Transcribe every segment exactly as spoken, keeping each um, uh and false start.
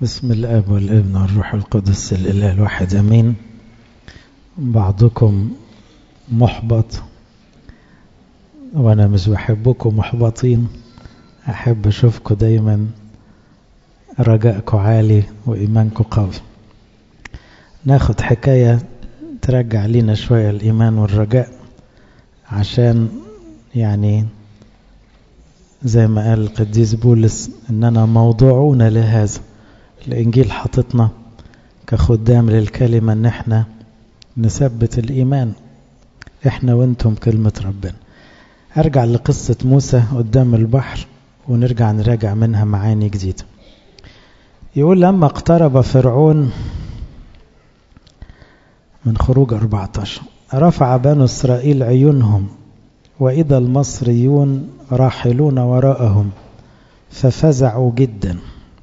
بسم الآب والابن والروح القدس الإله الواحد أمين. بعضكم محبط وأنا مش بحبكم محبطين، أحب أشوفكم دايما رجائكم عالي وإيمانكم قوي. ناخد حكاية ترجع لنا شوية الإيمان والرجاء، عشان يعني زي ما قال القديس بولس إننا موضوعون لهذا. الإنجيل حطتنا كخدام للكلمة إن احنا نثبت الإيمان احنا وانتم كلمة ربنا. أرجع لقصة موسى قدام البحر ونرجع نراجع منها معاني جديدة. يقول لما اقترب فرعون من خروج أربعة عشر رفع بنو إسرائيل عيونهم وإذا المصريون راحلون وراءهم ففزعوا جدا،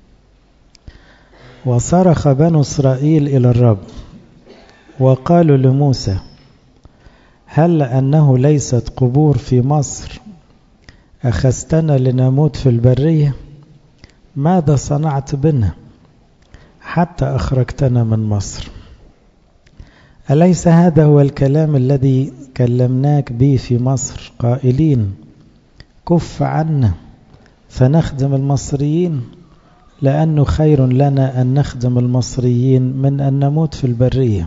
وصرخ بنو إسرائيل إلى الرب وقالوا لموسى هل أنه ليست قبور في مصر أخذتنا لنموت في البرية؟ ماذا صنعت بنا حتى أخرجتنا من مصر؟ أليس هذا هو الكلام الذي كلمناك به في مصر قائلين كف عنا فنخدم المصريين، لأنه خير لنا أن نخدم المصريين من أن نموت في البرية.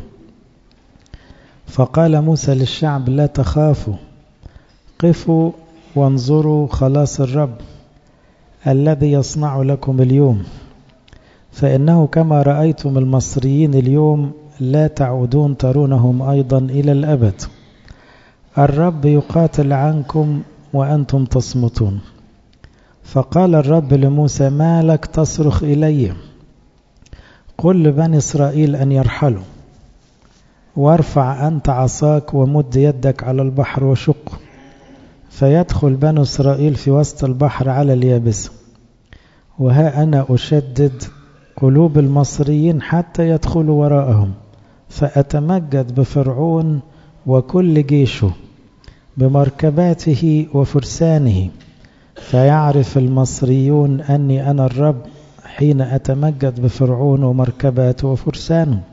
فقال موسى للشعب لا تخافوا، قفوا وانظروا خلاص الرب الذي يصنع لكم اليوم، فإنه كما رأيتم المصريين اليوم لا تعودون ترونهم أيضا إلى الأبد. الرب يقاتل عنكم وأنتم تصمتون. فقال الرب لموسى ما لك تصرخ إلي؟ قل لبني إسرائيل أن يرحلوا، وارفع أنت عصاك ومد يدك على البحر وشق، فيدخل بنو إسرائيل في وسط البحر على اليابسة. وها أنا أشدد قلوب المصريين حتى يدخلوا وراءهم، فأتمجد بفرعون وكل جيشه بمركباته وفرسانه، فيعرف المصريون أني أنا الرب حين أتمجد بفرعون ومركباته وفرسانه.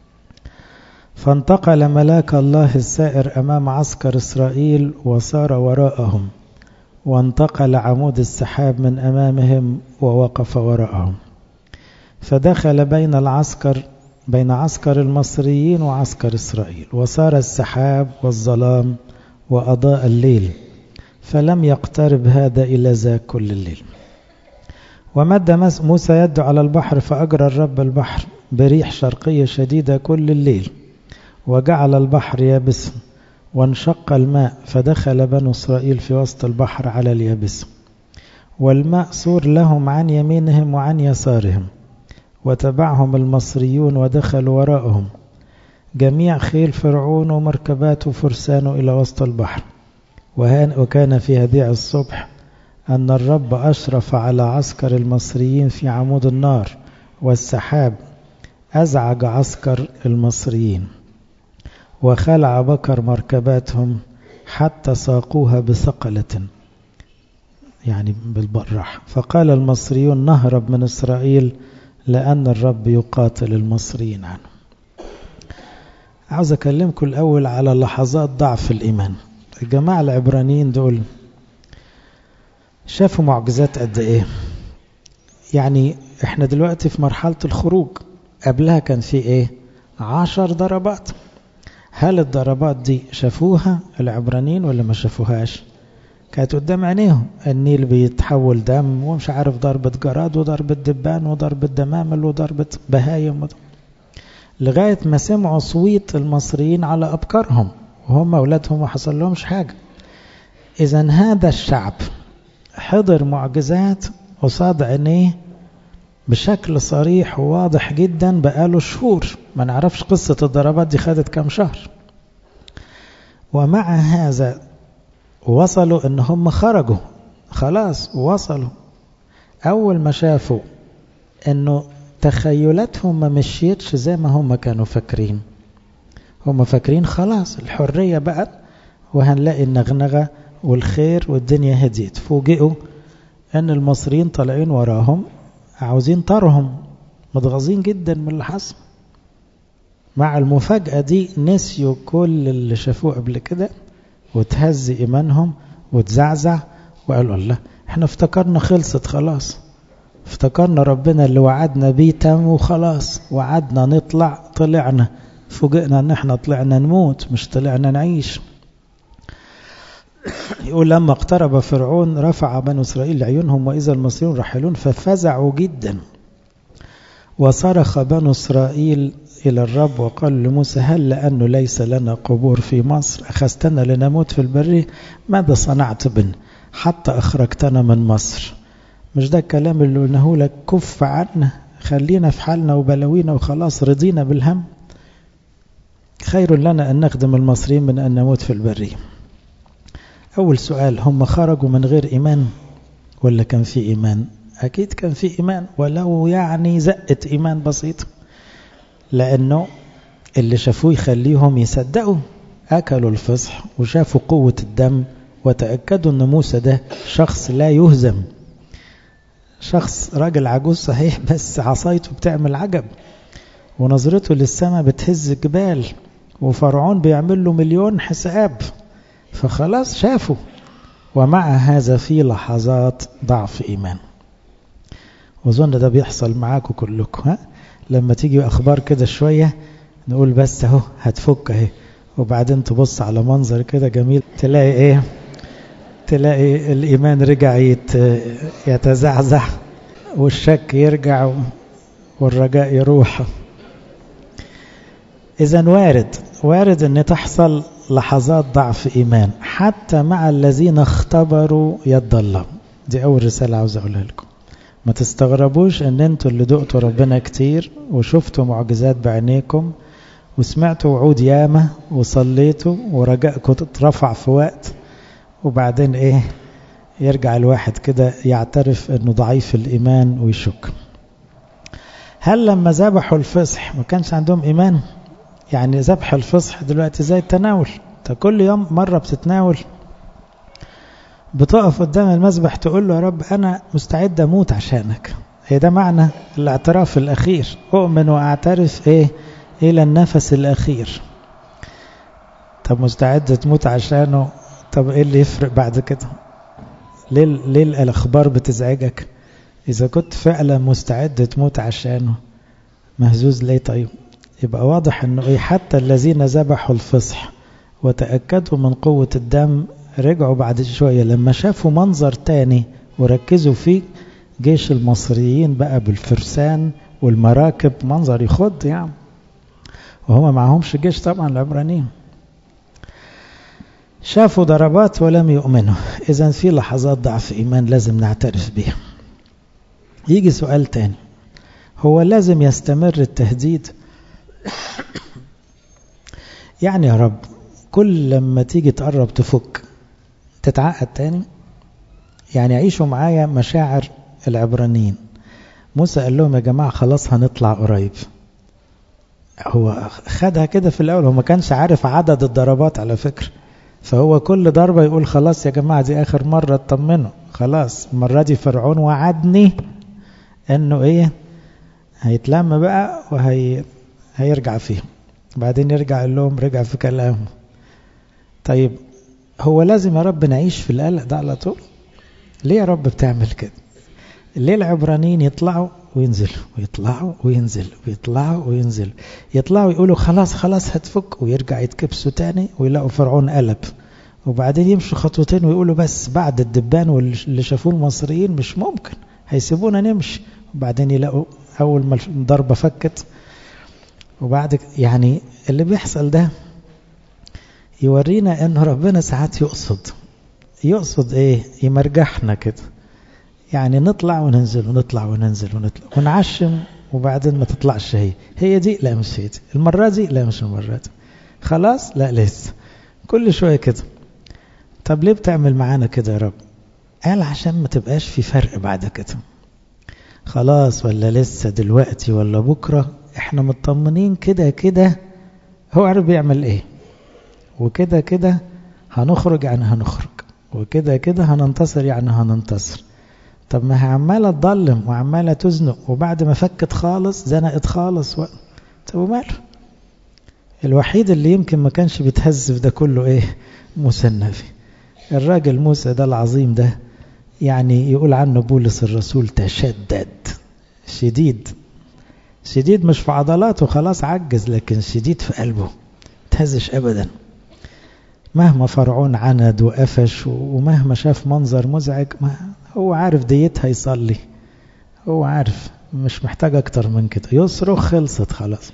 فانتقل ملاك الله السائر أمام عسكر إسرائيل وصار وراءهم، وانتقل عمود السحاب من أمامهم ووقف وراءهم، فدخل بين العسكر بين عسكر المصريين وعسكر إسرائيل، وصار السحاب والظلام وأضاء الليل، فلم يقترب هذا إلى ذاك كل الليل. ومد موسى يده على البحر فأجرى الرب البحر بريح شرقية شديدة كل الليل، وجعل البحر يابسا، وانشق الماء فدخل بنو إسرائيل في وسط البحر على اليابسة، والماء صور لهم عن يمينهم وعن يسارهم، وتبعهم المصريون ودخلوا وراءهم جميع خيل فرعون ومركباته فرسانه إلى وسط البحر. وكان في هديع الصبح أن الرب أشرف على عسكر المصريين في عمود النار والسحاب، أزعج عسكر المصريين وخلع بكر مركباتهم حتى ساقوها بثقلة، يعني بالبراح. فقال المصريون نهرب من إسرائيل لأن الرب يقاتل المصريين عنه. عاوز أكلمكم الأول على لحظات ضعف الإيمان. الجماعة العبرانيين دول شافوا معجزات قد إيه؟ يعني إحنا دلوقتي في مرحلة الخروج، قبلها كان في إيه؟ عشر ضربات. هل الضربات دي شافوها العبرانيين ولا ما شافوهاش؟ كانت قدام عينيهم، النيل بيتحول دم، ومش عارف ضربة جراد وضربة دبان وضربة دمامل وضربة بهايم، لغاية ما سمعوا صويت المصريين على أبكارهم وهم أولادهم وحصل لهمش حاجة. إذن هذا الشعب حضر معجزات قصاد عينيه بشكل صريح وواضح جدا بقاله شهور. ما نعرفش قصة الضربات دي خدت كم شهر. ومع هذا وصلوا ان هم خرجوا خلاص، وصلوا اول ما شافوا انه تخيلاتهم ما مشيتش زي ما هم كانوا فاكرين. هم فاكرين خلاص الحرية بقى وهنلاقي النغنغة والخير والدنيا هديت، فوجئوا ان المصريين طالعين وراهم عاوزين طارهم متغاظين جدا من اللي حصل. مع المفاجأة دي نسيوا كل اللي شافوه قبل كده، وتهز إيمانهم وتزعزع، وقالوا الله احنا افتكرنا خلصت خلاص، افتكرنا ربنا اللي وعدنا بيه تم وخلاص، وعدنا نطلع طلعنا، فوجئنا ان احنا طلعنا نموت مش طلعنا نعيش. يقول لما اقترب فرعون رفع بنو إسرائيل عيونهم وإذا المصريون رحلون ففزعوا جدا، وصرخ بنو إسرائيل إلى الرب وقال لموسى هل لأنه ليس لنا قبور في مصر أخذتنا لنموت في البرية؟ ماذا صنعت بنا حتى أخرجتنا من مصر؟ مش ده الكلام اللي قلناه لك كف عنا، خلينا في حالنا وبلوينا وخلاص رضينا بالهم، خير لنا أن نخدم المصريين من أن نموت في البرية. أول سؤال، هم خرجوا من غير إيمان ولا كان في إيمان؟ أكيد كان في إيمان، ولو يعني زقت إيمان بسيط، لأنه اللي شافوه يخليهم يصدقوا. أكلوا الفصح وشافوا قوة الدم وتأكدوا أن موسى ده شخص لا يهزم، شخص راجل عجوز صحيح بس عصايته بتعمل عجب، ونظرته للسماء بتهز الجبال، وفرعون بيعمل له مليون حساب، فخلاص شافوا. ومع هذا في لحظات ضعف إيمان، وظن ده بيحصل معاكم كلكم. ها لما تيجي أخبار كده شوية نقول بس اهو هتفك اهي، وبعدين تبص على منظر كده جميل تلاقي ايه، تلاقي الإيمان رجع يتزعزع والشك يرجع والرجاء يروح. إذن وارد وارد أن تحصل لحظات ضعف إيمان حتى مع الذين اختبروا يد الله. دي أول رسالة عاوز أقولها لكم، ما تستغربوش أن أنتوا اللي دقتوا ربنا كتير وشفتوا معجزات بعينيكم وسمعتوا وعود ياما وصليتوا ورجاءكم تترفع في وقت، وبعدين إيه يرجع الواحد كده يعترف أنه ضعيف الإيمان ويشك. هل لما ذبحوا الفصح ما كانش عندهم إيمان؟ يعني ذبح الفصح دلوقتي زي التناول، انت كل يوم مرة بتتناول، بتقف قدام المذبح تقول له يا رب أنا مستعد أموت عشانك. هي ده معنى الاعتراف الأخير، أؤمن وأعترف إيه إلى النفس الأخير. طب مستعد تموت عشانه، طب إيه اللي يفرق بعد كده؟ ليه, ليه الأخبار بتزعجك؟ إذا كنت فعلا مستعد تموت عشانه مهزوز ليه؟ طيب يبقى واضح أنه إيه، حتى الذين ذبحوا الفصح وتأكدوا من قوة الدم رجعوا بعد شوية لما شافوا منظر تاني وركزوا فيه، جيش المصريين بقى بالفرسان والمراكب، منظر يخض يعني، وهم معهمش جيش طبعا العبرانيين. شافوا ضربات ولم يؤمنوا. إذن في لحظات ضعف إيمان لازم نعترف بها. يجي سؤال تاني، هو لازم يستمر التهديد؟ يعني يا رب كل لما تيجي تقرب تفك تتعقد تاني؟ يعني عيشوا معايا مشاعر العبرانيين. موسى قال لهم يا جماعة خلاص هنطلع قريب، هو خدها كده في الأول، هو ما كانش عارف عدد الضربات على فكرة، فهو كل ضربة يقول خلاص يا جماعة دي آخر مرة اطمنوا، خلاص المرة دي فرعون وعدني انه ايه هيتلم بقى وهي هيرجع فيهم. بعدين يرجع لهم رجع في كلامه. طيب هو لازم يا رب نعيش في القلق ده على طول؟ ليه يا رب بتعمل كده؟ ليه العبرانيين يطلعوا وينزلوا ويطلعوا وينزلوا ويطلعوا وينزلوا، يطلعوا يقولوا خلاص خلاص هتفك، ويرجع يتكبسوا تاني ويلاقوا فرعون قلب، وبعدين يمشوا خطوتين ويقولوا بس بعد الدبان واللي شافوه المصريين مش ممكن هيسيبونا نمشي، وبعدين يلاقوا أول ما الضربة فكت. وبعد يعني اللي بيحصل ده يورينا أن ربنا ساعات يقصد يقصد إيه، يمرجحنا كده، يعني نطلع وننزل ونطلع وننزل ونطلع ونعشم، وبعدين ما تطلعش هي هي دي، لا مش هي دي المرة دي، لا مش المرة دي، خلاص لا لسه، كل شوية كده. طب ليه بتعمل معانا كده يا رب؟ قال عشان ما تبقاش في فرق بعد كده، خلاص ولا لسه دلوقتي ولا بكرة، احنا مطمنين كده كده هو عارف بيعمل ايه، وكده كده هنخرج يعني هنخرج، وكده كده هننتصر يعني هننتصر. طب ما هي عمالة تضلم وعمالة تزنق، وبعد ما فكت خالص زنقت خالص و... طب وماله؟ الوحيد اللي يمكن ما كانش بيتهز في ده كله ايه؟ موسى النبي. الراجل موسى ده العظيم ده، يعني يقول عنه بولس الرسول تشدد، شديد شديد، مش في عضلاته خلاص عجز، لكن شديد في قلبه، تهزش ابدا. مهما فرعون عند وقفش ومهما شاف منظر مزعج، ما هو عارف ديتها يصلي، هو عارف مش محتاج اكتر من كده، يصرخ خلصت خلاص.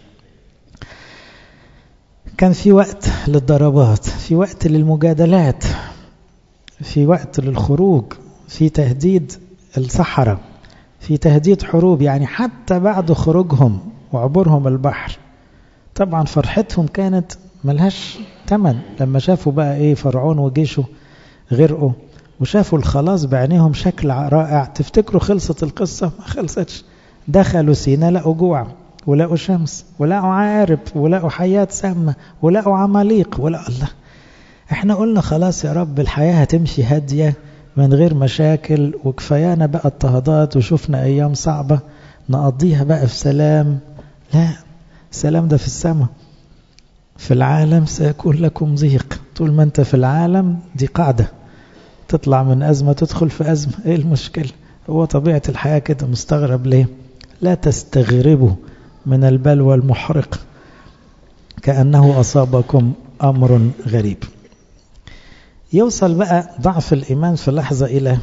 كان في وقت للضربات، في وقت للمجادلات، في وقت للخروج، في تهديد الصحراء، في تهديد حروب. يعني حتى بعد خروجهم وعبورهم البحر طبعا فرحتهم كانت ملهاش تمن لما شافوا بقى ايه فرعون وجيشه غرقوا، وشافوا الخلاص بعينيهم شكل رائع. تفتكروا خلصت القصة؟ ما خلصتش. دخلوا سينا لقوا جوع، ولقوا شمس، ولقوا عارب، ولقوا حياة سامة، ولقوا عماليق، ولقوا الله. احنا قلنا خلاص يا رب الحياة هتمشي هادية من غير مشاكل، وكفايانا بقى اضطهادات، وشوفنا ايام صعبة نقضيها بقى في سلام. لا، السلام ده في السماء. في العالم سيكون لكم ضيق. طول ما انت في العالم دي قاعدة، تطلع من أزمة تدخل في أزمة، ايه المشكلة؟ هو طبيعة الحياة كده. مستغرب ليه؟ لا تستغربوا من البلوى المحرق كأنه أصابكم أمر غريب. يوصل بقى ضعف الإيمان في لحظة إلى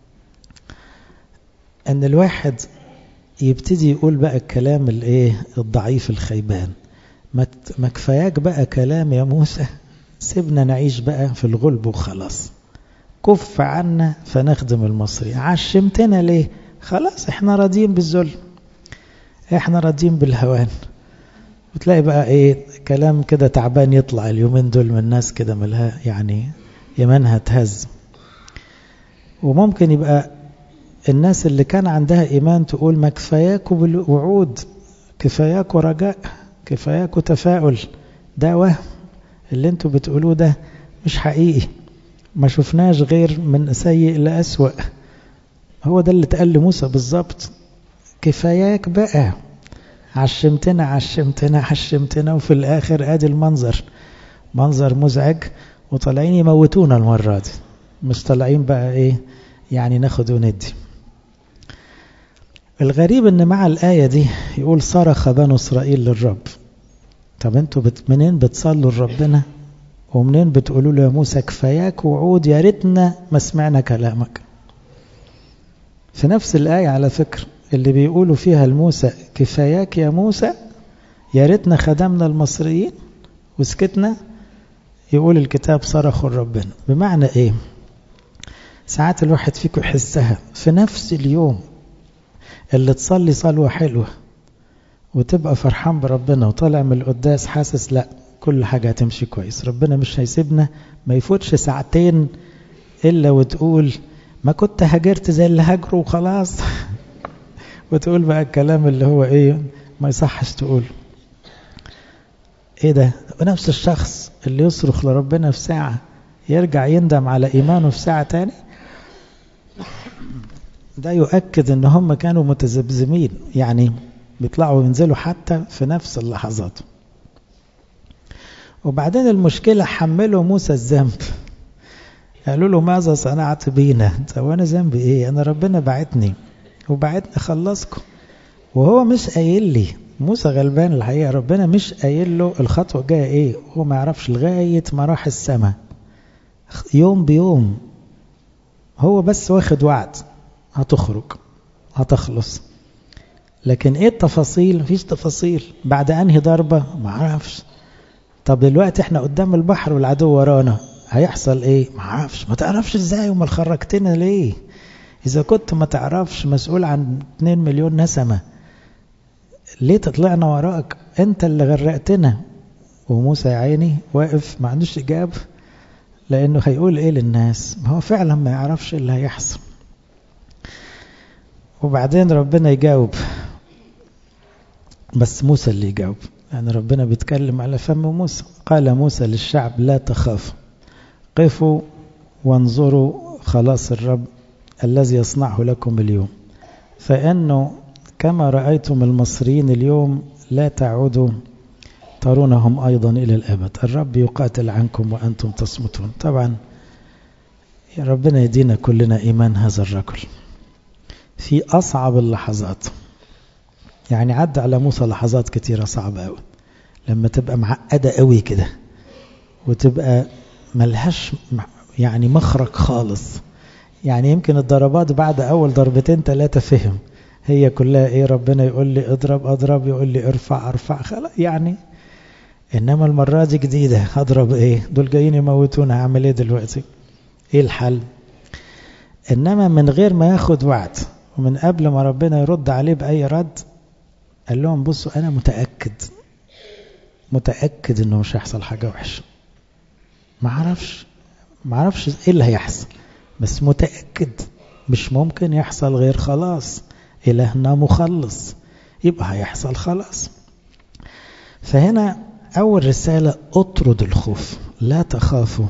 أن الواحد يبتدي يقول بقى الكلام الايه الضعيف الخيبان. ما كفاياك بقى كلام يا موسى، سيبنا نعيش بقى في الغلب وخلاص، كف عنا فنخدم المصري. عشمتنا ليه؟ خلاص احنا راضيين بالذل، احنا راضيين بالهوان. وتلاقي بقى ايه كلام كده تعبان يطلع اليومين دول من الناس كده ملها يعني يمنها تهز. وممكن يبقى الناس اللي كان عندها ايمان تقول ما كفاياكوا بالوعود، كفاياكوا رجاء، كفاياكوا تفاؤل، ده وهم اللي انتوا بتقولوه ده مش حقيقي، ما شفناش غير من سيء لأسوأ. هو ده اللي اتقال لموسى بالظبط، كفاياك بقى، عشمتنا عشمتنا عشمتنا، وفي الآخر ادي المنظر، منظر مزعج، وطالعين يموتونا المرة دي، مش طالعين بقى ايه يعني ناخد وندي. الغريب ان مع الآية دي يقول صرخ بنو إسرائيل للرب. طب انتوا بت منين بتصلوا لربنا ومنين بتقولوا له يا موسى كفاياك وعود، يا ريتنا ما سمعنا كلامك؟ في نفس الآية على فكرة اللي بيقولوا فيها لموسى كفاياك يا موسى، يا ريتنا خدمنا المصريين وسكتنا، يقول الكتاب صرخوا لربنا. بمعنى ايه؟ ساعات الواحد فيكم يحسها في نفس اليوم اللي تصلي صلوة حلوة وتبقى فرحان بربنا وطالع من القداس حاسس لا كل حاجة هتمشي كويس، ربنا مش هيسيبنا، ما يفوتش ساعتين إلا وتقول ما كنت هاجرت زي اللي هاجروا وخلاص وتقول بقى الكلام اللي هو ايه ما يصحش تقول. ايه ده؟ ونفس الشخص اللي يصرخ لربنا في ساعة يرجع يندم على إيمانه في ساعة تاني. ده يؤكد ان هم كانوا متذبذبين، يعني بيطلعوا وينزلوا حتى في نفس اللحظات. وبعدين المشكلة حملوا موسى الذنب، قالوا له ماذا صنعت بينا؟ طب وانا ذنبي ايه؟ انا ربنا بعتني وبعتني خلصكم، وهو مش قايل لي. موسى غلبان الحقيقة، ربنا مش قايل له الخطوة جاية ايه، هو ما يعرفش لغاية ما راح السماء يوم بيوم، هو بس واخد وعد هتخرج هتخلص، لكن ايه التفاصيل؟ مفيش تفاصيل. بعد انهي ضربة؟ ما عرفش. طب دلوقتي احنا قدام البحر والعدو ورانا، هيحصل ايه؟ ما عرفش. ما تعرفش ازاي وما خرجتنا ليه؟ اذا كنت ما تعرفش مسؤول عن اتنين مليون نسمة، ليه تطلعنا وراك؟ انت اللي غرقتنا. وموسى يا عيني واقف ما عندوش اجابة، لانه هيقول ايه للناس؟ ما هو فعلا ما يعرفش اللي هيحصل. وبعدين ربنا يجاوب، بس موسى اللي يجاوب، يعني ربنا بيتكلم على فم موسى. قال موسى للشعب لا تخافوا، قفوا وانظروا خلاص الرب الذي يصنعه لكم اليوم، فإنه كما رأيتم المصريين اليوم لا تعودوا ترونهم أيضا إلى الأبد. الرب يقاتل عنكم وأنتم تصمتون. طبعا يا ربنا يدينا كلنا إيمان هذا الرجل في أصعب اللحظات. يعني عدى على موسى لحظات كتيرة صعبة أوي، لما تبقى معقدة أوي كده وتبقى ملهاش يعني مخرج خالص. يعني يمكن الضربات بعد أول ضربتين ثلاثة فهم، هي كلها إيه؟ ربنا يقول لي اضرب أضرب، يقول لي ارفع أرفع، خلاص يعني. إنما المرة دي جديدة، هضرب إيه؟ دول جايين يموتونا، هعمل إيه دلوقتي؟ إيه الحل؟ إنما من غير ما ياخد وعد ومن قبل ما ربنا يرد عليه بأي رد، قال لهم بصوا أنا متأكد متأكد إنه مش هيحصل حاجة وحشة. ما عرفش ما عرفش إيه اللي هيحصل، بس متأكد مش ممكن يحصل غير خلاص، إلهنا مخلص، يبقى هيحصل خلاص. فهنا أول رسالة اطرد الخوف، لا تخافوا.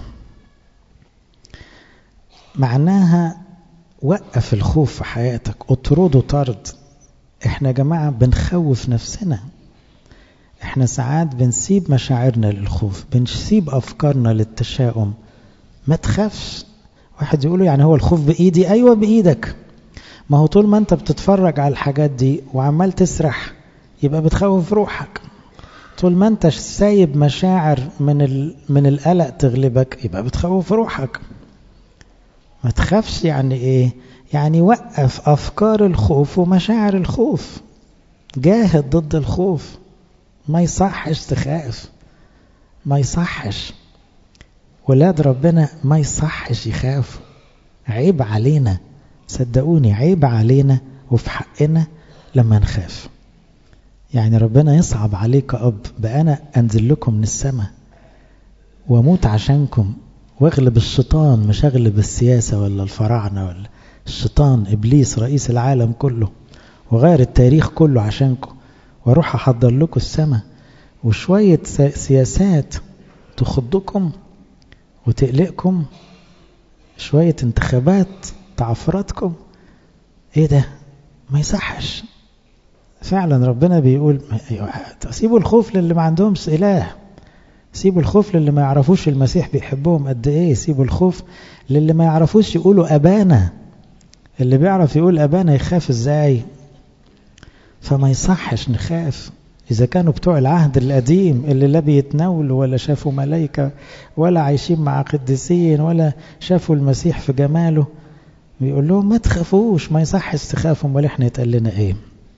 معناها وقف الخوف في حياتك، اطرده طرد. احنا يا جماعة بنخوف نفسنا، احنا ساعات بنسيب مشاعرنا للخوف، بنسيب أفكارنا للتشاؤم. ما تخافش. واحد يقوله يعني هو الخوف بإيدي؟ أيوة بإيدك. ما هو طول ما انت بتتفرج على الحاجات دي وعمال تسرح يبقى بتخوف روحك. طول ما انت سايب مشاعر من من القلق تغلبك يبقى بتخوف روحك. ما تخافش يعني ايه؟ يعني وقف أفكار الخوف ومشاعر الخوف، جاهد ضد الخوف. ما يصحش تخاف، ما يصحش. ولاد ربنا ما يصحش يخافوا، عيب علينا، صدقوني عيب علينا وفي حقنا لما نخاف. يعني ربنا يصعب عليك أب بقى أنا أنزل لكم من السماء واموت عشانكم واغلب الشيطان، مش اغلب السياسة ولا الفراعنة ولا الشيطان إبليس رئيس العالم كله، وغير التاريخ كله عشانكم، واروح احضر لكم السماء وشوية سياسات تخضكم وتقلقكم، شوية انتخابات تعفرتكم. ايه ده؟ ما يصحش. فعلا ربنا بيقول سيبوا الخوف للي ما عندهمش إله، سيبوا الخوف للي ما يعرفوش المسيح بيحبهم قد ايه، سيبوا الخوف للي ما يعرفوش يقولوا أبانا. اللي بيعرف يقول أبانا يخاف ازاي؟ فما يصحش نخاف. إذا كانوا بتوع العهد القديم اللي لا بيتناولوا ولا شافوا ملايكة ولا عايشين مع قديسين ولا شافوا المسيح في جماله، بيقول لهم ما تخافوش، ما يصحش تخافوا. امال احنا يتقال لنا ايه؟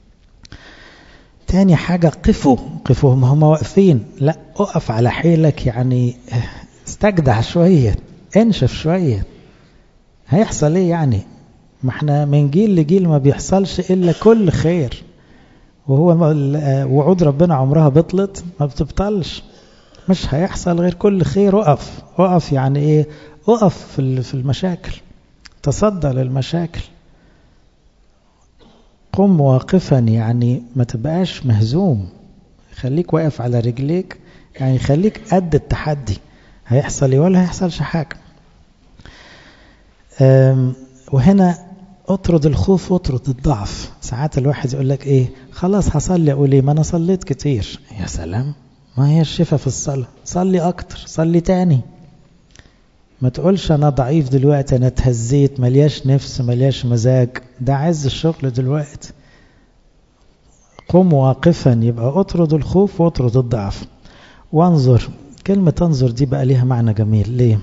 تاني حاجة قفوا. قفوا هم واقفين، لا اقف على حيلك، يعني استجدع شوية، انشف شوية. هيحصل ايه يعني؟ ما احنا من جيل لجيل ما بيحصلش الا كل خير، وهو وعود ربنا عمرها بطلت، ما بتبطلش. مش هيحصل غير كل خير. وقف وقف يعني ايه؟ وقف في المشاكل، تصدى للمشاكل. قم واقفا، يعني ما تبقاش مهزوم، خليك واقف على رجليك، يعني خليك قد التحدي. هيحصل ايه ولا هيحصلش حاجة. وهنا اطرد الخوف واطرد الضعف. ساعات الواحد يقول لك ايه، خلاص هصلي، اقول ايه؟ ما انا صليت كتير. يا سلام، ما هي الشفاء في الصلاة، صلي اكتر، صلي تاني. ما تقولش انا ضعيف دلوقتي، انا اتهزيت، ملياش نفس، ملياش مزاج، ده عز الشغل دلوقتي. قم واقفا، يبقى اطرد الخوف واطرد الضعف. وانظر. كلمة انظر دي بقى ليها معنى جميل. ليه؟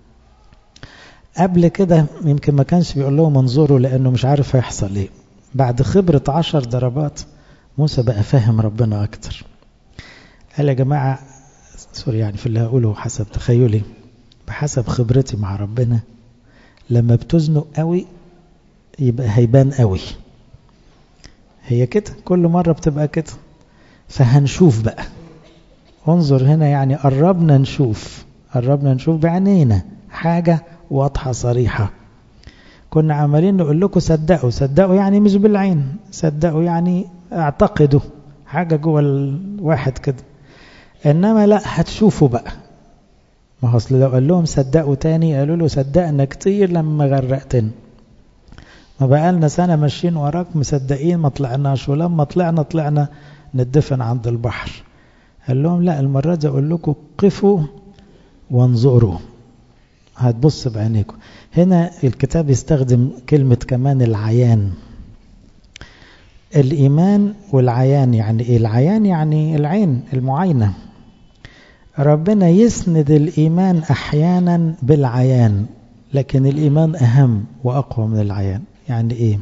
قبل كده يمكن ما كانش بيقول لهم انظروا لانه مش عارف هيحصل ايه. بعد خبرة عشر ضربات موسى بقى فاهم ربنا اكتر. قال يا جماعة سوري يعني في اللي هقوله حسب تخيلي، بحسب خبرتي مع ربنا، لما بتزنق قوي يبقى هيبان قوي. هي كده كل مرة بتبقى كده. فهنشوف بقى. انظر هنا يعني قربنا نشوف، قربنا نشوف بعينينا حاجة واضحة صريحة. كنا عمالين نقول لكم صدقوا صدقوا، يعني مش بالعين، صدقوا يعني اعتقدوا حاجة جوه الواحد كده. انما لا، هتشوفوا بقى. ما هو اصل لو قال لهم صدقوا تاني قالوا له صدقنا كتير لما غرقتنا. ما بقالنا سنة ماشيين وراك مصدقين ما طلعناش، ولما طلعنا طلعنا ندفن عند البحر. قال لهم لا، المرة دي أقول لكم قفوا وانظروا، هتبص بعينيكم. هنا الكتاب يستخدم كلمة كمان العيان. الإيمان والعيان يعني إيه؟ العيان يعني العين، المعاينة. ربنا يسند الإيمان أحيانا بالعيان، لكن الإيمان أهم وأقوى من العيان. يعني إيه؟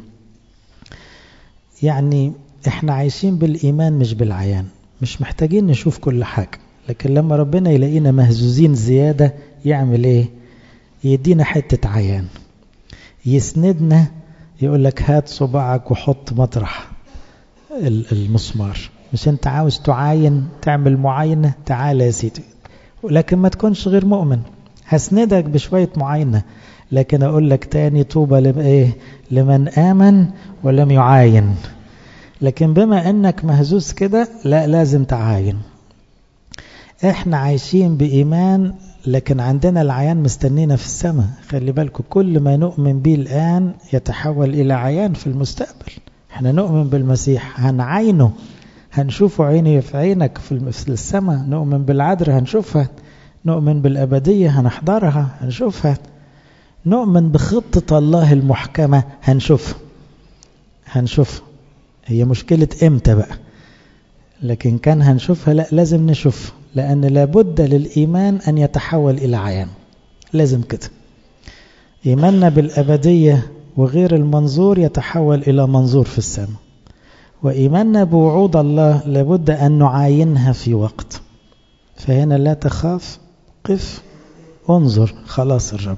يعني إحنا عايشين بالإيمان مش بالعيان، مش محتاجين نشوف كل حاجة، لكن لما ربنا يلاقينا مهزوزين زيادة يعمل إيه؟ يدينا حتة عيان، يسندنا، يقول لك هات صباعك وحط مطرح المسمار. مش انت عاوز تعاين تعمل معاينة؟ تعال يا سيدي، لكن ما تكونش غير مؤمن، هسندك بشوية معاينة، لكن اقول لك تاني طوبى لإيه؟ لمن آمن ولم يعاين. لكن بما انك مهزوز كده لا، لازم تعاين. احنا عايشين بإيمان، لكن عندنا العيان مستنينا في السماء. خلي بالكم، كل ما نؤمن به الآن يتحول إلى عيان في المستقبل. احنا نؤمن بالمسيح هنعينه، هنشوفه عيني في عينك في السماء. نؤمن بالعذراء هنشوفها، نؤمن بالأبدية هنحضرها هنشوفها، نؤمن بخطة الله المحكمة هنشوفها هنشوفها هي مشكلة امتى بقى؟ لكن كان هنشوفها، لا لازم نشوفها، لأن لابد للإيمان أن يتحول إلى عيان، لازم كده. إيماننا بالأبدية وغير المنظور يتحول إلى منظور في السماء، وإيماننا بوعود الله لابد أن نعاينها في وقت. فهنا لا تخاف، قف انظر خلاص الرب.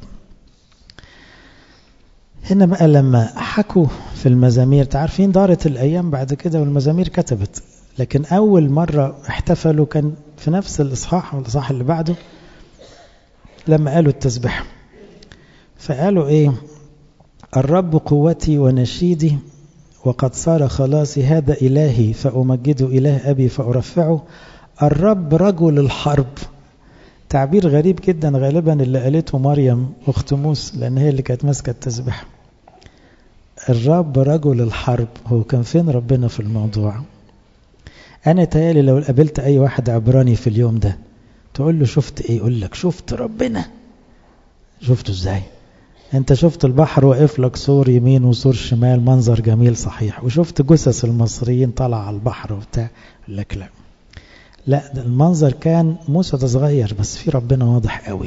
هنا بقى لما حكوا في المزامير، تعرفين دارت الأيام بعد كده والمزامير كتبت، لكن أول مرة احتفلوا كان في نفس الإصحاح والإصحاح اللي بعده لما قالوا التسبيح. فقالوا إيه؟ الرب قوتي ونشيدي وقد صار خلاصي، هذا إلهي فأمجد، إله أبي فأرفعه. الرب رجل الحرب. تعبير غريب جدا، غالبا اللي قالته مريم أخت موسى، لأن هي اللي كانت ماسكة التسبيح. الرب رجل الحرب. هو كان فين ربنا في الموضوع؟ أنا تهيالي لو قابلت أي واحد عبراني في اليوم ده تقول له شفت إيه؟ يقول لك شفت ربنا. شفته إزاي؟ أنت شفت البحر واقف لك سور يمين وسور شمال، منظر جميل صحيح، وشفت جثث المصريين طلع على البحر وبتاع. يقول لك لا لا، ده المنظر كان موسى ده صغير بس في ربنا واضح قوي.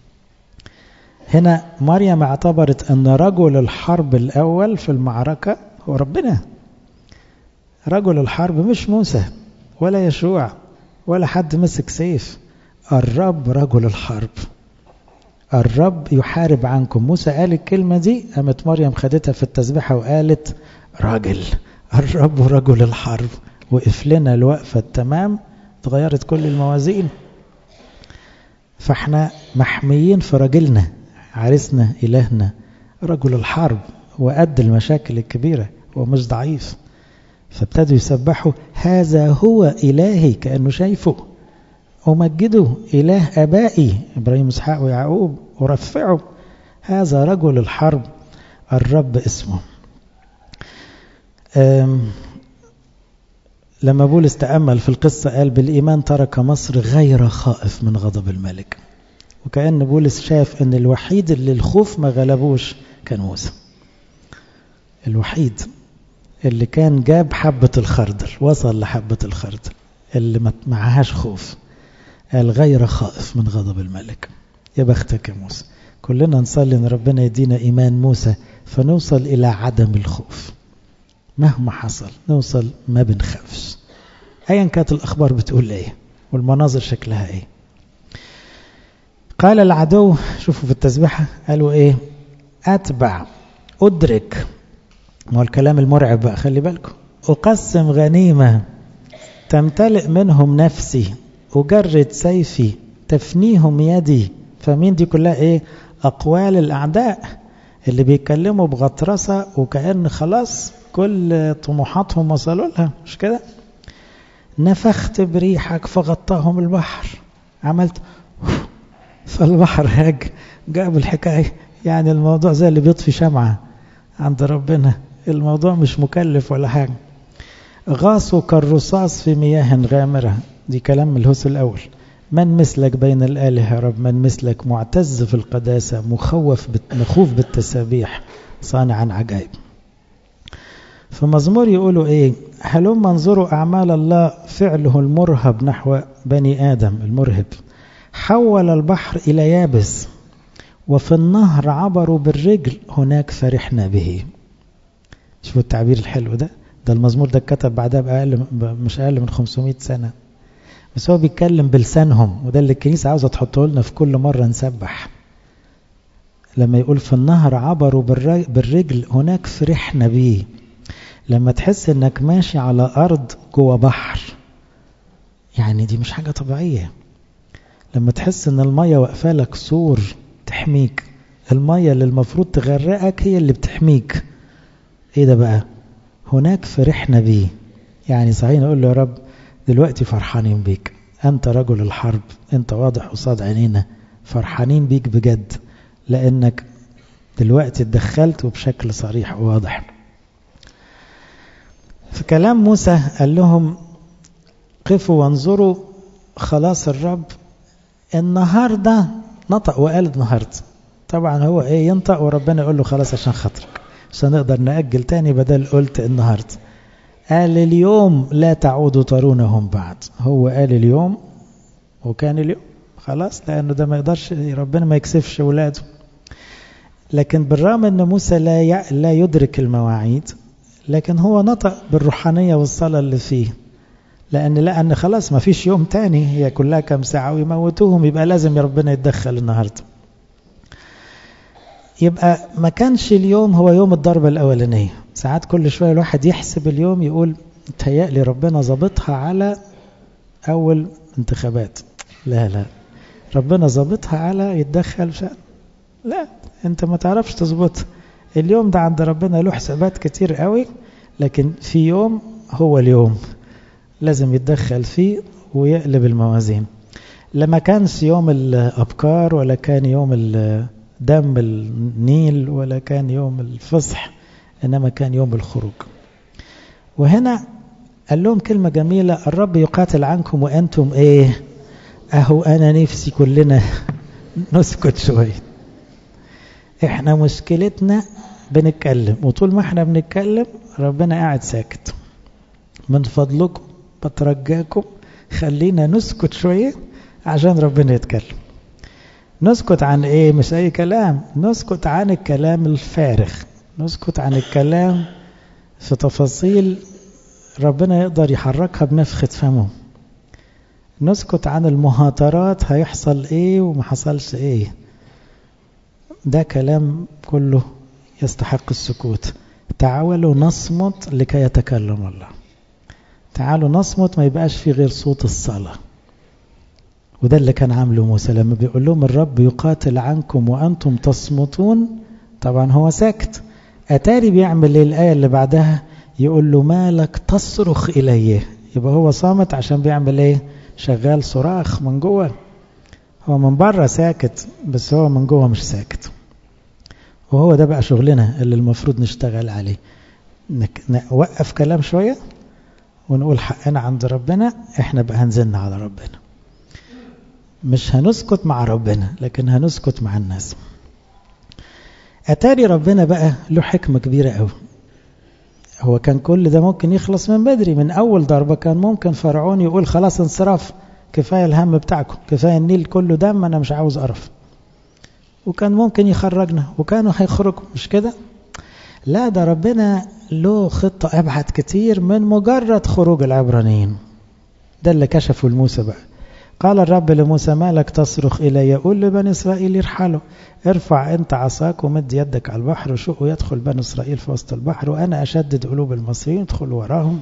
هنا مريم اعتبرت أن رجل الحرب الأول في المعركة هو ربنا. رجل الحرب مش موسى ولا يشوع ولا حد مسك سيف، الرب رجل الحرب. الرب يحارب عنكم. موسى قال الكلمة دي، قامت مريم خدتها في التسبيحة وقالت راجل، الرب رجل الحرب. وقف لنا الوقفة التمام، تغيرت كل الموازين. فاحنا محميين في راجلنا، عرسنا إلهنا رجل الحرب وقد المشاكل الكبيرة ومش ضعيف. فابتدوا يسبحوا هذا هو إلهي، كأنه شايفه. أمجده إله أبائي إبراهيم إسحاق ويعقوب، أرفعه. هذا رجل الحرب الرب اسمه. لما بولس تأمل في القصة قال بالإيمان ترك مصر غير خائف من غضب الملك. وكأن بولس شاف أن الوحيد اللي الخوف ما غلبوش كان موسى، الوحيد اللي كان جاب حبة الخردل، وصل لحبة الخردل اللي ما معهاش خوف. قال غير خائف من غضب الملك. يا بختك يا موسى. كلنا نصلي ان ربنا يدينا ايمان موسى فنوصل الى عدم الخوف، مهما حصل نوصل ما بنخافش، ايا كانت الاخبار بتقول ايه والمناظر شكلها ايه. قال العدو، شوفوا في التسبيحة قالوا ايه؟ اتبع، ادرك. ما هو الكلام المرعب بقى، خلي بالكم. اقسم غنيمة، تمتلئ منهم نفسي، أجرد سيفي، تفنيهم يدي. فمين دي كلها ايه؟ أقوال الأعداء اللي بيتكلموا بغطرسة وكأن خلاص كل طموحاتهم وصلوا لها، مش كده؟ نفخت بريحك فغطاهم البحر. عملت فالبحر هاج، جاب الحكاية. يعني الموضوع زي اللي بيطفي شمعة، عند ربنا الموضوع مش مكلف ولا حاجة. غاصوا كالرصاص في مياه غامرة، دي كلام من الهوس الأول. من مثلك بين الآلهة يا رب، من مثلك معتز في القداسة، مخوف مخوف بالتسابيح، صانعا عجائب. في مزمور يقولوا ايه؟ هلما انظروا أعمال الله، فعله المرهب نحو بني آدم، المرهب. حول البحر إلى يابس، وفي النهر عبروا بالرجل، هناك فرحنا به. شوفوا التعبير الحلو ده. ده المزمور ده اتكتب بعدها بأقل مش أقل من خمسمائة سنة، بس هو بيتكلم بلسانهم، وده اللي الكنيسة عاوزة تحطه لنا في كل مرة نسبح. لما يقول في النهر عبروا بالرجل، هناك فرحنا به. لما تحس انك ماشي على أرض جوه بحر، يعني دي مش حاجة طبيعية. لما تحس ان المية واقفة لك سور تحميك، المية اللي المفروض تغرقك هي اللي بتحميك، ايه ده بقى؟ هناك فرحنا بيه. يعني صحيح نقول له يا رب دلوقتي فرحانين بيك، انت رجل الحرب، انت واضح قصاد عينينا، فرحانين بيك بجد، لانك دلوقتي اتدخلت وبشكل صريح وواضح. في كلام موسى قال لهم قفوا وانظروا خلاص الرب. النهارده نطق وقال النهارده، طبعا هو ايه ينطق وربنا يقول له خلاص عشان خاطرك، عشان نقدر نأجل تاني بدل قلت النهارده. قال اليوم لا تعودوا ترونهم بعد، هو قال اليوم وكان اليوم خلاص، لأنه ده ما يقدرش ربنا ما يكسفش ولاده. لكن بالرغم أن موسى لا لا يدرك المواعيد، لكن هو نطق بالروحانية والصلاة اللي فيه، لأن لأن خلاص ما فيش يوم تاني، هي كلها كم ساعة ويموتوهم، يبقى لازم ربنا يتدخل النهاردة. يبقى ما كانش اليوم هو يوم الضربة الأولانية. ساعات كل شوية الواحد يحسب اليوم يقول تهيألي ربنا ظابطها على أول انتخابات. لا لا، ربنا ظابطها على يتدخل شأن. لا، انت ما تعرفش تظبطها. اليوم ده عند ربنا له حسابات كتير قوي، لكن في يوم هو اليوم لازم يتدخل فيه ويقلب الموازين. لما كانش يوم الأبكار، ولا كان يوم دم النيل، ولا كان يوم الفصح، إنما كان يوم الخروج. وهنا قال لهم كلمة جميلة: الرب يقاتل عنكم وأنتم إيه؟ أهو أنا نفسي كلنا نسكت شوية. إحنا مشكلتنا بنتكلم، وطول ما إحنا بنتكلم ربنا قاعد ساكت. من فضلكم بترجاكم خلينا نسكت شوية عشان ربنا يتكلم. نسكت عن ايه؟ مش اي كلام، نسكت عن الكلام الفارغ، نسكت عن الكلام في تفاصيل ربنا يقدر يحركها بنفخة فمه. نسكت عن المهاترات، هيحصل ايه وما حصلش ايه. ده كلام كله يستحق السكوت. تعالوا نصمت لكي يتكلم الله. تعالوا نصمت، ما يبقاش في غير صوت الصلاة. وده اللي كان عامله موسى لما بيقول لهم الرب يقاتل عنكم وأنتم تصمتون. طبعا هو ساكت. أتاري بيعمل ايه الآية اللي بعدها؟ يقول له مالك تصرخ إليه. يبقى هو صامت عشان بيعمل ايه؟ شغال صراخ من جوه. هو من بره ساكت، بس هو من جوه مش ساكت. وهو ده بقى شغلنا اللي المفروض نشتغل عليه. نوقف كلام شوية ونقول حقنا عند ربنا، احنا بقى هنزلنا على ربنا. مش هنسكت مع ربنا، لكن هنسكت مع الناس. أتاري ربنا بقى له حكمة كبيرة قوي. هو كان كل ده ممكن يخلص من بدري، من أول ضربة كان ممكن فرعون يقول خلاص انصراف، كفاية الهم بتاعكم، كفاية النيل كله دم، أنا مش عاوز أعرف. وكان ممكن يخرجنا، وكانوا هيخرجوا، مش كده؟ لا، ده ربنا له خطة أبعد كتير من مجرد خروج العبرانيين. ده اللي كشفه لموسى بقى. قال الرب لموسى مالك تصرخ إلي؟ يقول لبني إسرائيل يرحلوا. ارفع أنت عصاك ومد يدك على البحر، وشقوا يدخل بني إسرائيل في وسط البحر، وأنا أشدد قلوب المصريين ادخلوا وراهم.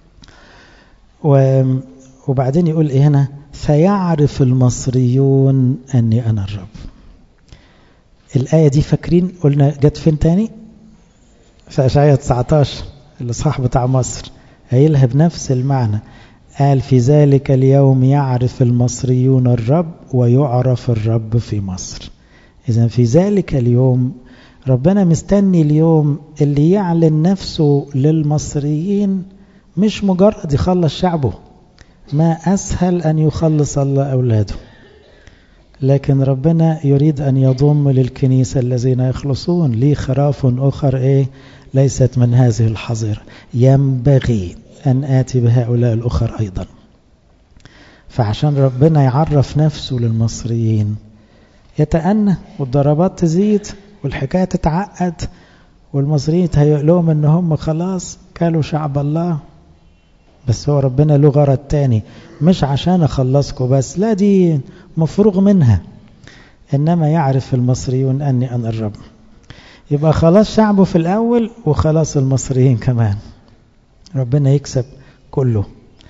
وبعدين يقول إيه هنا؟ فيعرف المصريون أني أنا الرب. الآية دي فاكرين قلنا جت فين تاني؟ في أشعياء تسعة عشر الإصحاح بتاع مصر، هيلها بنفس المعنى. قال في ذلك اليوم يعرف المصريون الرب ويعرف الرب في مصر. إذن في ذلك اليوم ربنا مستني اليوم اللي يعلن نفسه للمصريين، مش مجرد يخلص شعبه. ما أسهل أن يخلص الله أولاده، لكن ربنا يريد أن يضم للكنيسة الذين يخلصون. لي خراف أخر إيه ليست من هذه الحظيرة، ينبغي أن آتي بهؤلاء الأخر أيضا. فعشان ربنا يعرف نفسه للمصريين يتأنى، والضربات تزيد والحكاية تتعقد، والمصريين يتهيأ لهم ان هم خلاص كانوا شعب الله. بس هو ربنا له غرض تاني، مش عشان اخلصكم بس، لا دي مفروغ منها، انما يعرف المصريون اني انا الرب. يبقى خلاص شعبه في الاول وخلاص المصريين كمان، ربنا يكسب كله.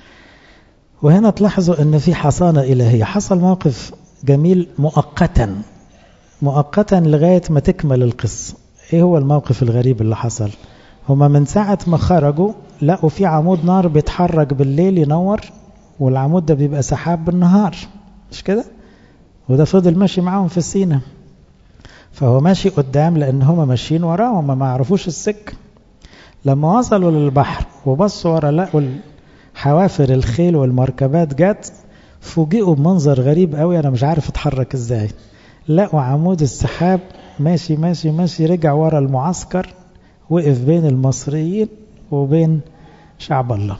وهنا تلاحظوا ان في حصانة الهية. حصل موقف جميل مؤقتا مؤقتا لغاية ما تكمل القصة. ايه هو الموقف الغريب اللي حصل؟ هما من ساعة ما خرجوا لقوا في عمود نار بيتحرك بالليل ينور، والعمود ده بيبقى سحاب بالنهار، مش كده؟ وده فضل ماشي معاهم في سينا. فهو ماشي قدام لان هما ماشيين وراه، هما ما عرفوش السكة. لما وصلوا للبحر وبصوا ورا لقوا حوافر الخيل والمركبات جت، فوجئوا بمنظر غريب قوي، انا مش عارف اتحرك ازاي. لقوا عمود السحاب ماشي ماشي ماشي رجع ورا المعسكر، وقف بين المصريين وبين شعب الله.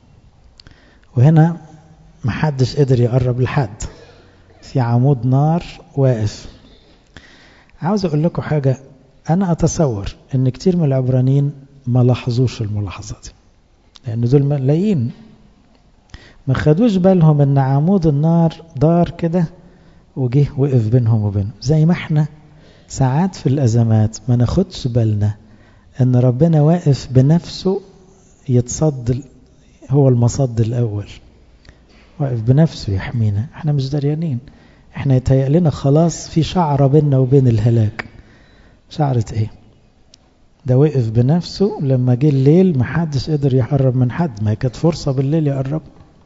وهنا محدش قدر يقرب لحد، في عمود نار واقف. عاوز اقول لكم حاجة، انا اتصور ان كتير من العبرانيين ما لاحظوش الملاحظة دي، لان دول ملايين ما خدوش بالهم ان عمود النار دار كده وجه وقف بينهم وبينهم. زي ما احنا ساعات في الازمات ما ناخدش بالنا ان ربنا واقف بنفسه يتصد، هو المصد الاول، واقف بنفسه يحمينا. احنا مش دريانين، احنا يتهيأ لنا خلاص في شعرة بيننا وبين الهلاك. شعرة ايه؟ ده وقف بنفسه لما جه الليل محدش قدر يقرب من حد، ما كانت فرصة بالليل يقرب.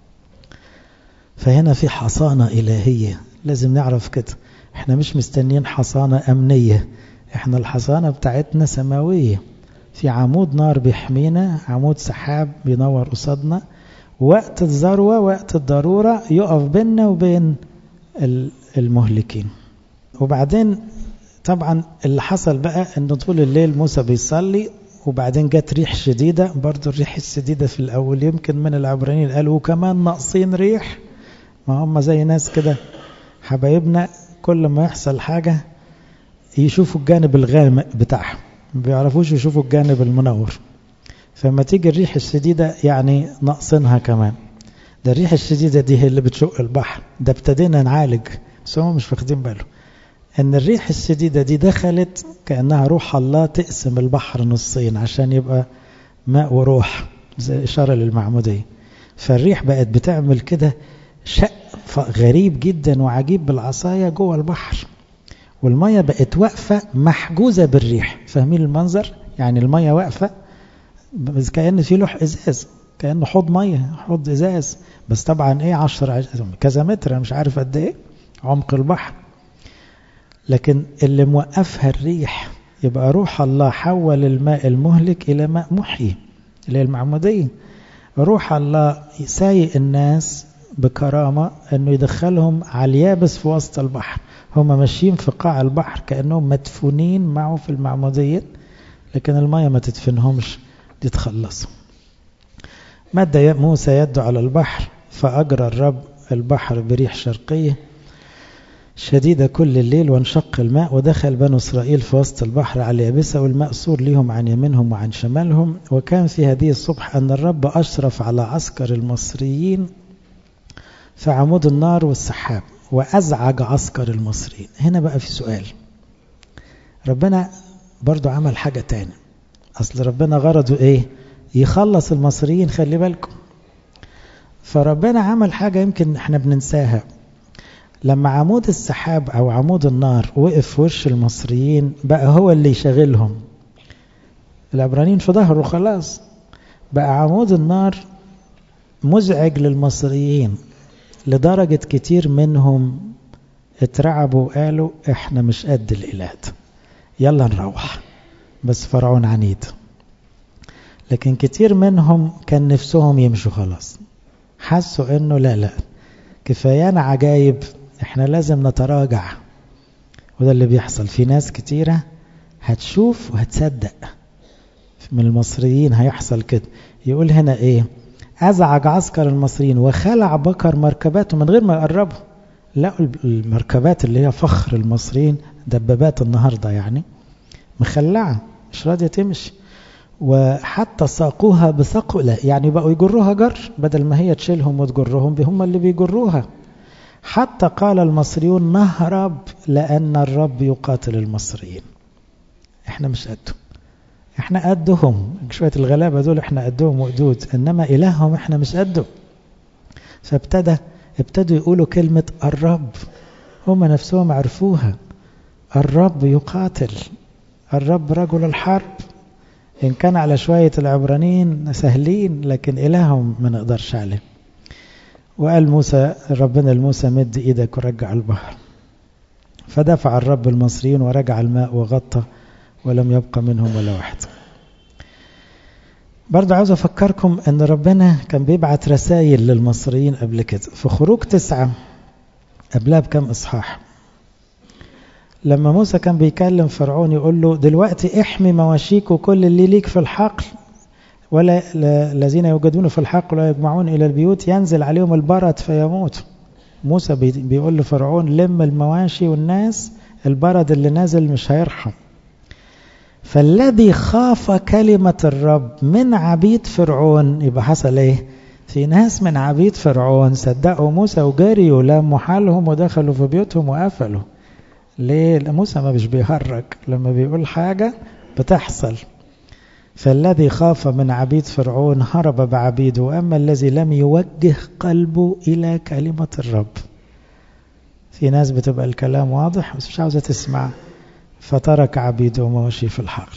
فهنا في حصانة إلهية، لازم نعرف كده. احنا مش مستنيين حصانة أمنية، احنا الحصانة بتاعتنا سماوية. في عمود نار بيحمينا، عمود سحاب بينور قصادنا، وقت الذروة وقت الضرورة يقف بيننا وبين المهلكين. وبعدين طبعا اللي حصل بقى ان طول الليل موسى بيصلي، وبعدين جت ريح شديدة. برضو الريح الشديدة في الأول يمكن من العبرانيين قالوا كمان ناقصين ريح. ما هم زي ناس كده حبايبنا، كل ما يحصل حاجة يشوفوا الجانب الغامق بتاعهم، ما بيعرفوش يشوفوا الجانب المنور. فما تيجي الريح الشديدة يعني ناقصينها كمان. ده الريح الشديدة دي هي اللي بتشق البحر. ده ابتدينا نعالج، بس هم مش واخدين باله ان الريح الشديدة دي دخلت كأنها روح الله تقسم البحر نصين عشان يبقى ماء وروح، زي إشارة للمعمودية. فالريح بقت بتعمل كده شق غريب جدا وعجيب بالعصاية جوه البحر، والمية بقت واقفة محجوزة بالريح. فاهمين المنظر؟ يعني المية واقفة كأن في لوح إزاز، كأنه حوض مية، حوض إزاز، بس طبعا إيه عشر كذا متر، أنا مش عارف قد إيه عمق البحر. لكن اللي موقفها الريح. يبقى روح الله حول الماء المهلك إلى ماء محيي، اللي هي المعمودية. روح الله سايق الناس بكرامة أنه يدخلهم على اليابس في وسط البحر. هم ماشيين في قاع البحر كأنهم مدفونين معه في المعمودية، لكن المية ما تدفنهمش، يتخلصوا. مد موسى يده على البحر فأجرى الرب البحر بريح شرقية شديدة كل الليل، وانشق الماء، ودخل بنو إسرائيل في وسط البحر على اليابسة، والماء سور لهم عن يمينهم وعن شمالهم. وكان في هذه الصبح أن الرب أشرف على عسكر المصريين في عمود النار والسحاب، وأزعج عسكر المصريين. هنا بقى في سؤال، ربنا برضو عمل حاجة تاني. أصل ربنا غرضه إيه؟ يخلص المصريين، خلي بالكم. فربنا عمل حاجة يمكن احنا بننساها. لما عمود السحاب أو عمود النار وقف في وش المصريين بقى هو اللي يشغلهم. العبرانيين في ظهره خلاص، بقى عمود النار مزعج للمصريين لدرجة كتير منهم اترعبوا وقالوا احنا مش قد الإله ده، يلا نروح. بس فرعون عنيد، لكن كتير منهم كان نفسهم يمشوا خلاص، حسوا انه لا لا كفايانا عجايب، احنا لازم نتراجع. وده اللي بيحصل في ناس كتيرة هتشوف وهتصدق. من المصريين هيحصل كده. يقول هنا ايه؟ أزعج عسكر المصريين وخلع بكر مركباته من غير ما يقربوا. لقوا المركبات اللي هي فخر المصريين، دبابات النهاردة يعني، مخلعة مش راضية تمشي. وحتى ساقوها بثقل، يعني بقوا يجروها جر بدل ما هي تشيلهم وتجرهم، هم اللي بيجروها. حتى قال المصريون نهرب لأن الرب يقاتل المصريين. احنا مش قدهم، احنا قدهم شوية الغلابة دول، احنا قدهم وقدود، انما إلههم احنا مش قده. فابتدى ابتدوا يقولوا كلمة الرب، هم نفسهم عرفوها. الرب يقاتل، الرب رجل الحرب. إن كان على شوية العبرانيين سهلين، لكن إلههم ما نقدرش عليه. وقال موسى ربنا لموسى مد إيدك ورجع البحر، فدفع الرب المصريين ورجع الماء وغطى ولم يبقى منهم ولا واحد. برضو عاوز أفكركم أن ربنا كان بيبعت رسائل للمصريين قبل كده. في خروج تسعة قبلها بكم إصحاح، لما موسى كان بيكلم فرعون يقول له دلوقتي احمي مواشيك وكل اللي ليك في الحقل، ولا الذين يوجدون في الحقل ولا يجمعون إلى البيوت ينزل عليهم البرد فيموت. موسى بيقول لفرعون لم المواشي والناس، البرد اللي نازل مش هيرحم. فالذي خاف كلمة الرب من عبيد فرعون، يبقى حصل ايه؟ في ناس من عبيد فرعون صدقوا موسى وجريوا لموا حالهم ودخلوا في بيوتهم وقفلوا. ليه؟ موسى ما مش بيهرج، لما بيقول حاجة بتحصل. فالذي خاف من عبيد فرعون هرب بعبيده، وأما الذي لم يوجه قلبه إلى كلمة الرب. في ناس بتبقى الكلام واضح بس مش عاوزة تسمع، فترك عبيده ومواشي في الحقل.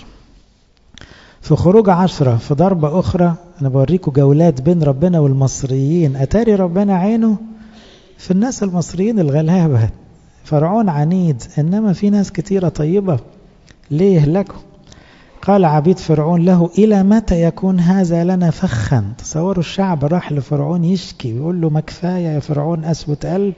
في خروج عشرة في ضربة أخرى، أنا بوريكم جولات بين ربنا والمصريين. أتاري ربنا عينه في الناس المصريين الغلابة. فرعون عنيد، إنما في ناس كتيرة طيبة. ليه لكم؟ قال عبيد فرعون له إلى متى يكون هذا لنا فخا؟ تصوروا الشعب راح لفرعون يشكي ويقول له ما كفاية يا فرعون قسوة قلب،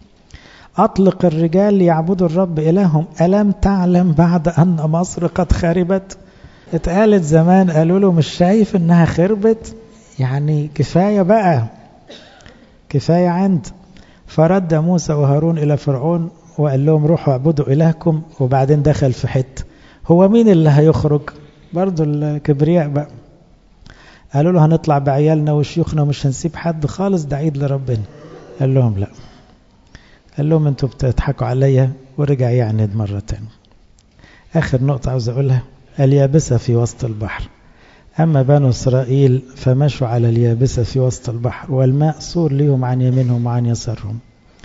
أطلق الرجال ليعبدوا الرب إلههم، ألم تعلم بعد أن مصر قد خربت؟ اتقالت زمان، قالوا له مش شايف إنها خربت؟ يعني كفاية بقى، كفاية عند. فرد موسى وهارون إلى فرعون وقال لهم روحوا اعبدوا إلهكم. وبعدين دخل في حته، هو مين اللي هيخرج؟ برضو الكبرياء بقى. قالوا له هنطلع بعيالنا وشيوخنا ومش هنسيب حد خالص، ده عيد لربنا. قال لهم لا، قال لهم انتوا بتضحكوا عليا، ورجع يعند مرة تانية. آخر نقطة عاوز أقولها، اليابسة في وسط البحر. أما بنو إسرائيل فمشوا على اليابسة في وسط البحر، والماء صور لهم عن يمينهم وعن يسارهم.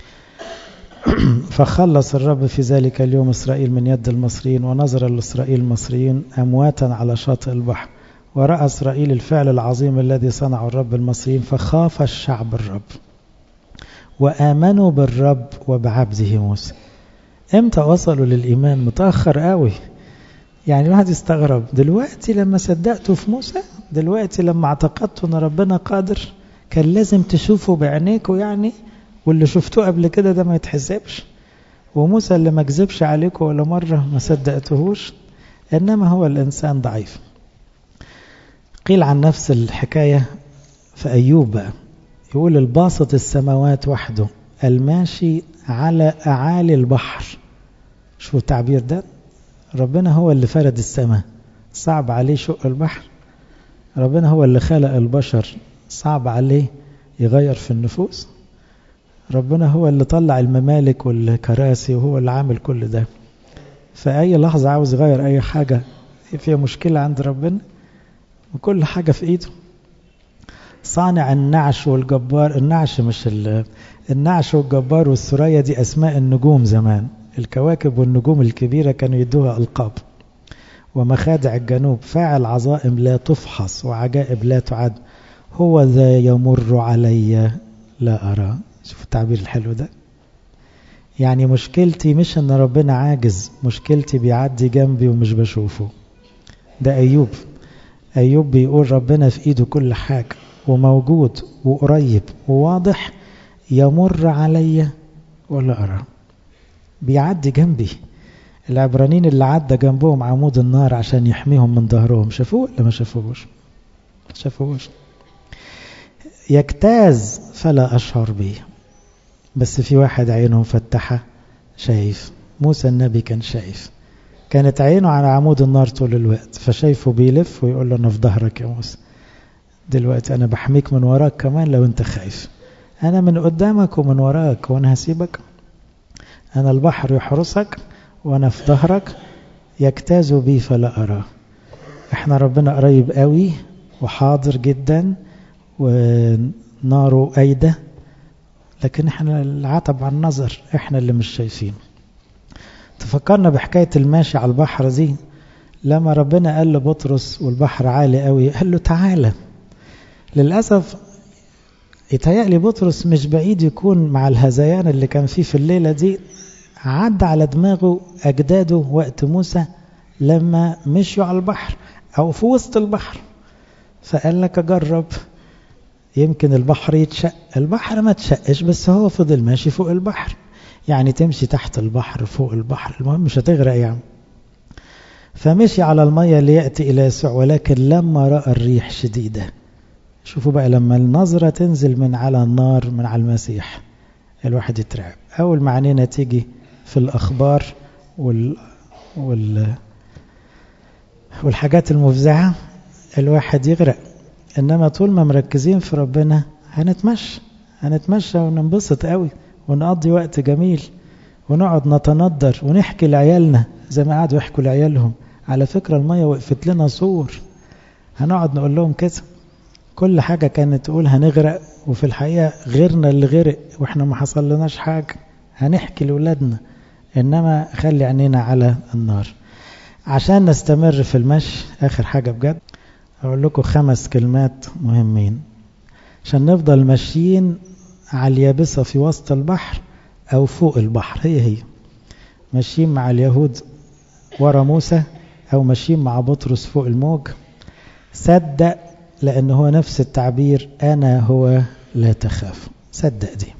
فخلص الرب في ذلك اليوم إسرائيل من يد المصريين، ونظر الإسرائيل المصريين أمواتا على شاطئ البحر، ورأى إسرائيل الفعل العظيم الذي صنعه الرب المصريين، فخاف الشعب الرب وآمنوا بالرب وبعبده موسى. امتى وصلوا للإيمان؟ متأخر قوي. يعني الواحد يستغرب، دلوقتي لما صدقتوا في موسى، دلوقتي لما اعتقدتوا ان ربنا قادر، كان لازم تشوفوا بعينيكوا يعني، واللي شفتوه قبل كده ده ما يتحسبش. وموسى اللي ما كذبش عليكم ولا مرة ما صدقتهوش، إنما هو الإنسان ضعيف. قيل عن نفس الحكاية في أيوب بقى، يقول الباسط السماوات وحده الماشي على أعالي البحر. شو التعبير ده؟ ربنا هو اللي فرد السماء، صعب عليه شق البحر. ربنا هو اللي خلق البشر، صعب عليه يغير في النفوس. ربنا هو اللي طلع الممالك والكراسي، وهو اللي عامل كل ده. فأي لحظة عاوز يغير أي حاجة فيها مشكلة عند ربنا، وكل حاجة في إيده. صانع النعش والجبار، النعش مش النعش والجبار والثريا دي أسماء النجوم زمان، الكواكب والنجوم الكبيرة كانوا يدوها ألقاب. ومخادع الجنوب، فاعل عظائم لا تفحص وعجائب لا تعد، هو ذا يمر علي لا أرى. شوف التعبير الحلو ده. يعني مشكلتي مش ان ربنا عاجز، مشكلتي بيعدي جنبي ومش بشوفه. ده أيوب. أيوب بيقول ربنا في إيده كل حاجة وموجود وقريب وواضح، يمر عليا ولا أرى. بيعدي جنبي. العبرانيين اللي عدى جنبهم عمود النار عشان يحميهم من ظهرهم، شافوه ولا ما شافوهوش؟ شافوهوش. يجتاز فلا أشعر به. بس في واحد عينه مفتحة شايف. موسى النبي كان شايف، كانت عينه على عمود النار طول الوقت، فشايفه بيلف ويقول له أنا في ظهرك يا موسى، دلوقتي أنا بحميك من وراك كمان لو أنت خايف، أنا من قدامك ومن وراك وأنا هسيبك، أنا البحر يحرسك وأنا في ظهرك، يجتاز بي فلا أراه. احنا ربنا قريب قوي وحاضر جدا وناره أيدة، لكن احنا العتب عن النظر، احنا اللي مش شايفين. تفكرنا بحكاية الماشي على البحر دي، لما ربنا قال لبطرس والبحر عالي قوي قال له تعالى. للأسف يتهيألي بطرس مش بعيد يكون مع الهذيان اللي كان فيه في الليلة دي عدى على دماغه أجداده وقت موسى لما مشوا على البحر أو في وسط البحر، فقال لك أجرب يمكن البحر يتشق. البحر ما تشقش، بس هو فضل ماشي فوق البحر، يعني تمشي تحت البحر فوق البحر، المهم مش هتغرق يعني. فمشي على المية ليأتي إلى يسوع، ولكن لما رأى الريح شديدة. شوفوا بقى لما النظرة تنزل من على النار من على المسيح الواحد يترعب. أول معنينا تيجي في الأخبار وال... وال... والحاجات المفزعة الواحد يغرق، إنما طول ما مركزين في ربنا هنتمشى هنتمشى وننبسط قوي ونقضي وقت جميل ونقعد نتندر ونحكي لعيالنا زي ما قعدوا يحكوا لعيالهم. على فكرة المية وقفت لنا صور، هنقعد نقول لهم كده. كل حاجة كانت تقول هنغرق، وفي الحقيقة غيرنا اللي غرق واحنا ما حصل لناش حاجة. هنحكي لأولادنا، إنما خلي عينينا على النار. عشان نستمر في المشي، آخر حاجة بجد أقول لكم خمس كلمات مهمين عشان نفضل ماشيين على اليابسة في وسط البحر أو فوق البحر. هي هي ماشيين مع اليهود ورا موسى أو ماشيين مع بطرس فوق الموج. صدق، لأنه هو نفس التعبير، أنا هو لا تخاف. صدق دي،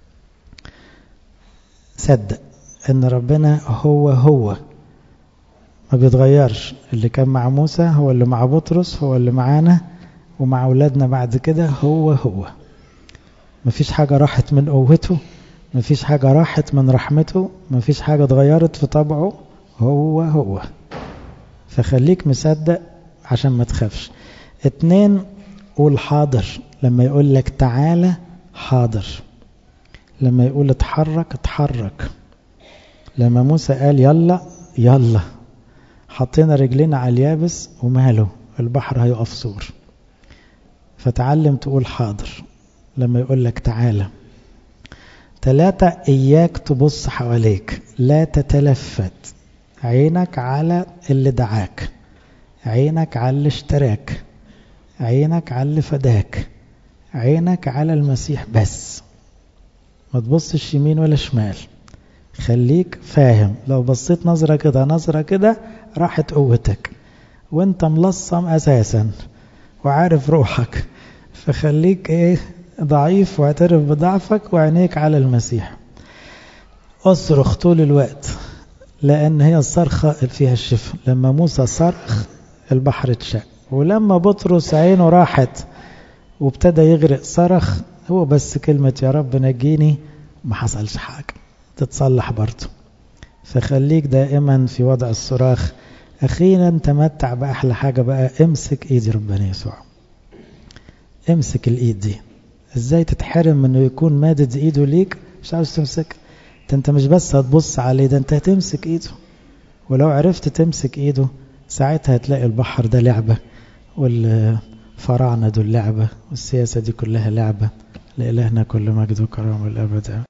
صدق أن ربنا هو هو ما بيتغيرش. اللي كان مع موسى هو اللي مع بطرس، هو اللي معانا ومع أولادنا بعد كده، هو هو. مفيش حاجة راحت من قوته، مفيش حاجة راحت من رحمته، مفيش حاجة اتغيرت في طبعه، هو هو. فخليك مصدق عشان ما تخافش. اتنين، قول حاضر. لما يقول لك تعالى حاضر، لما يقول اتحرك اتحرك. لما موسى قال يلا يلا، حطينا رجلنا على اليابس وماله البحر هيقف صور. فتعلم تقول حاضر لما يقول لك تعالى. ثلاثة، إياك تبص حواليك، لا تتلفت. عينك على اللي دعاك، عينك على اللي اشتراك، عينك على اللي فداك، عينك على المسيح بس. ما تبصش يمين ولا شمال. خليك فاهم، لو بصيت نظرة كده نظرة كده راحت قوتك وانت ملصم أساسا وعارف روحك. فخليك ايه ضعيف واعترف بضعفك وعينيك على المسيح. اصرخ طول الوقت، لأن هي الصرخة فيها الشفاء. لما موسى صرخ البحر اتشق، ولما بطرس عينه راحت وابتدى يغرق صرخ هو بس كلمة يا رب نجيني، ما حصلش حاجة، تتصلح برضه. فخليك دائما في وضع الصراخ. أخيرا تمتع بأحلى حاجة بقى، امسك ايدي ربنا يسوع. امسك الايد دي. ازاي تتحرم انه يكون مادد ايده ليك مش عاوز تمسك؟ انت مش بس هتبص عليه، ده انت هتمسك ايده. ولو عرفت تمسك ايده ساعتها هتلاقي البحر ده لعبة، والفراعنة دول لعبة، والسياسة دي كلها لعبة. لإلهنا كل مجد وكرامة الأبد.